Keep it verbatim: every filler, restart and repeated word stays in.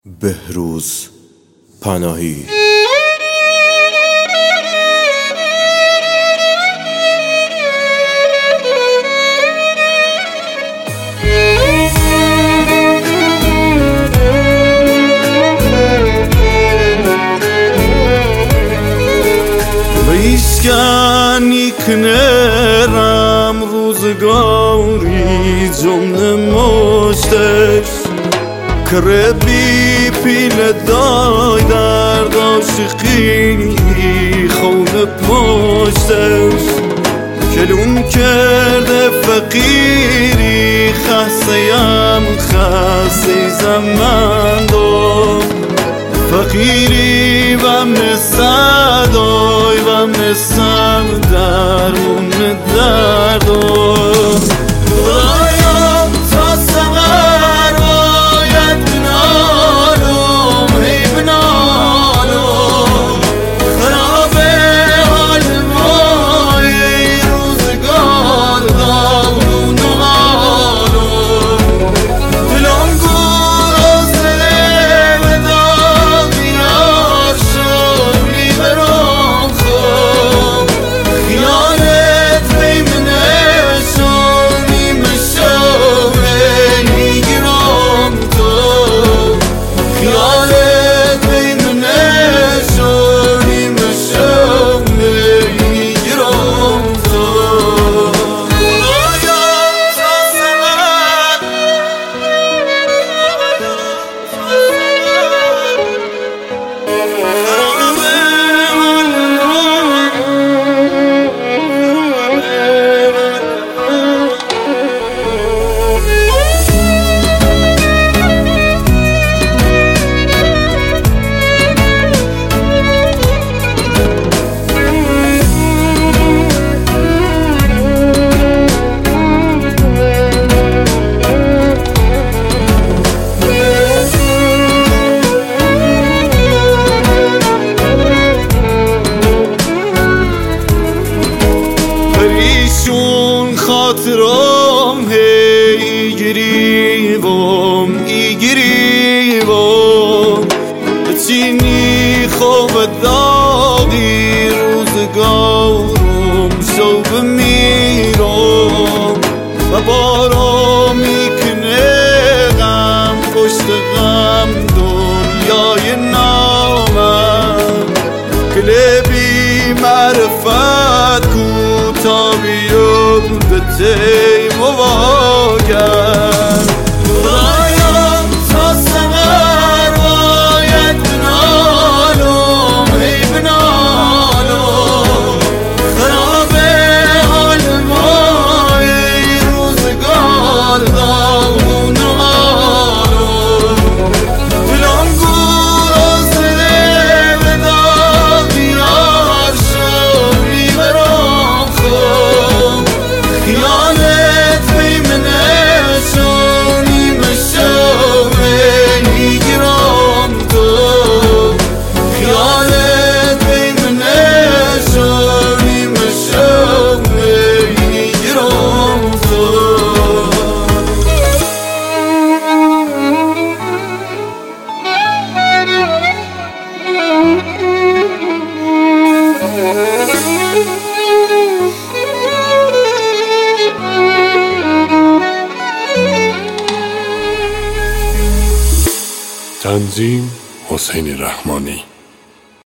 بهروز پناهی. ریشکنی کنرم روزگاری جمله مشتش کربی پیل دای در داشقی خون پشتش کلون کرده فقیری خستیم خستی زمن دو فقیری و مصدای و مصد درمون دردو خاطرم هی گریبم ای گریبم بچینی خوب داغی روزگارم شو بمیرم و بارا میکنه غم پشت غم دنیای نامم کلبی معرفت کو تا بیاد به تی مواگر خدایم تا سمر باید بنالم ای بنالم خراب حال ما ای روزگار داغون و حالم دلم گور و زده به داغیار شد بیبرم خود خیالت بیمنه شونی مشوه میگیرم تو خیالت بیمنه شونی مشوه میگیرم تو تنظیم حسین رحمانی.